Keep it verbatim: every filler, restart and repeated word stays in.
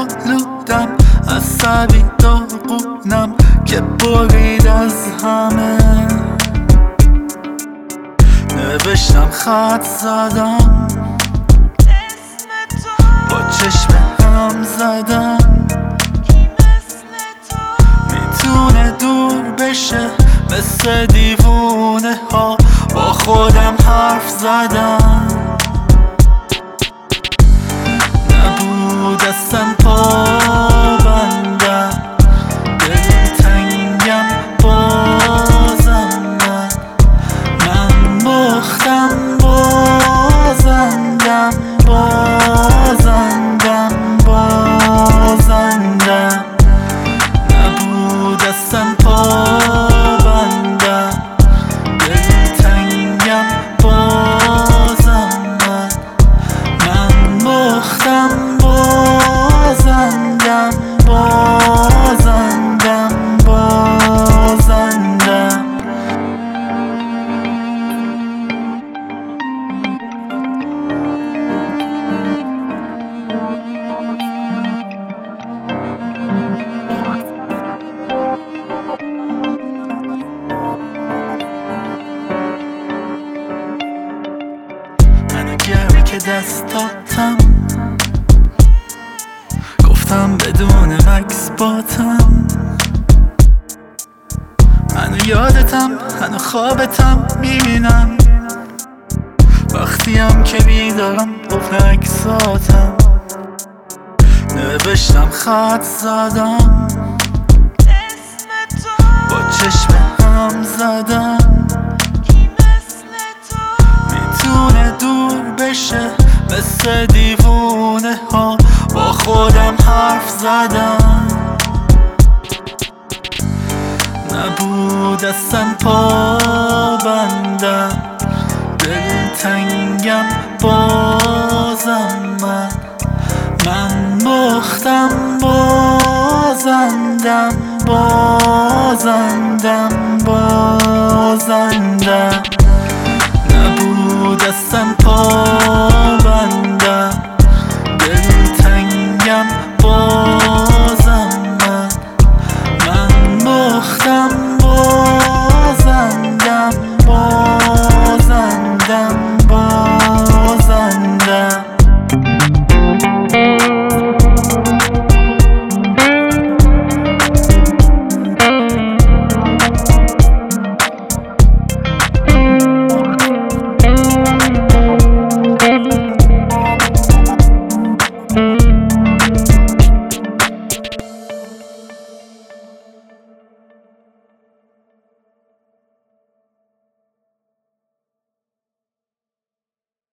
آلودم، عصبی داغونم که برید از همه. نوشتم خط زدم، با چشم هم زدم، میتونه دور بشه مثل دیوونه ها. با خودم حرف زدم، نبود اصلا پابندم، دلتنگم بازم من من باختم بازندم بازندم بازندم. نبود اصلا پابندم، دلتنگم بازم من من باختم بازندم بازندم بازندم. منو گرمی که دست دادم، گفتم بدون مکس باتم. منو یادتم، منو خوابتم میبینم، وقتیم که بیدارم قفل عکساتم. نوشتم خط زدم، با چشم هم زدم، میتونه دور بشه مثل دیوونه ها. با خودم حرف زدم، نبود اصلا پابندم، دلتنگم بازم من من باختم بازندم بازندم بازندم.